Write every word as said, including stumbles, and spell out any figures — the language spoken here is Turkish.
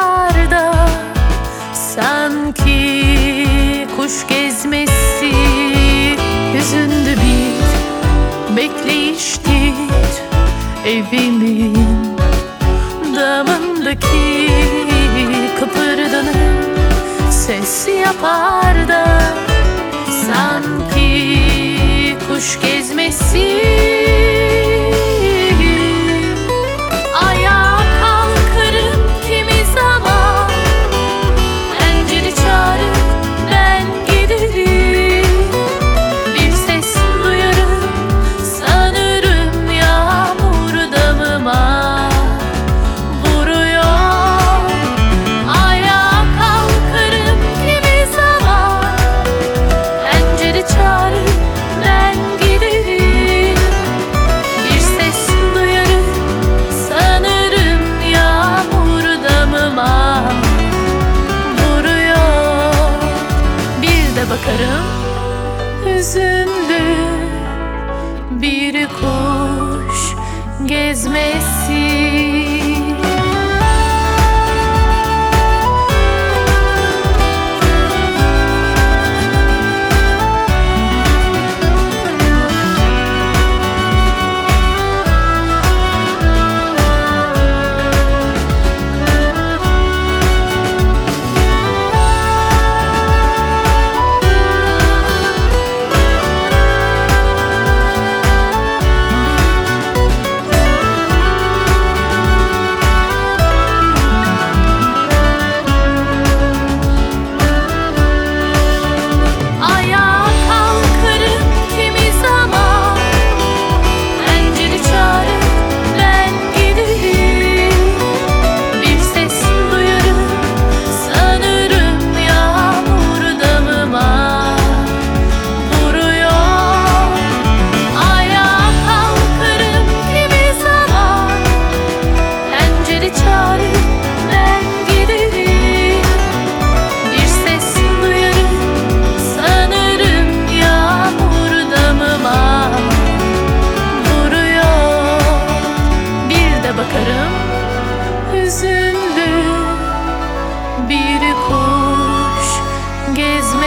yaparda, sanki kuş gezmesi. Hüzünlü bir bekleyiştir evimin damındaki kıpırdanıp ses yapar da, sanki kuş gezmesi. Ayağa kalkarım kimi zaman, pencere çağırıp ben giderim. Bir ses duyarım, sanırım yağmur damıma vuruyor. Ayağa kalkarım kimi zaman, pencere çağırıp ben giderim. Bir ses duyarım, sanırım yağmur damıma vuruyor. Bir de bakarım, hüzünlü bir kuş gezmesi. Ayağa kalkarım kimi zaman, pencere çağırıp ben giderim. Bir ses duyarım, sanırım yağmur damıma vuruyor. Ayağa kalkarım kimi zaman, pencere çağırıp ben giderim. Bir ses duyarım, sanırım yağmur damıma vuruyor. Bir de bakarım, hüzünlü bir kuş gezmesi.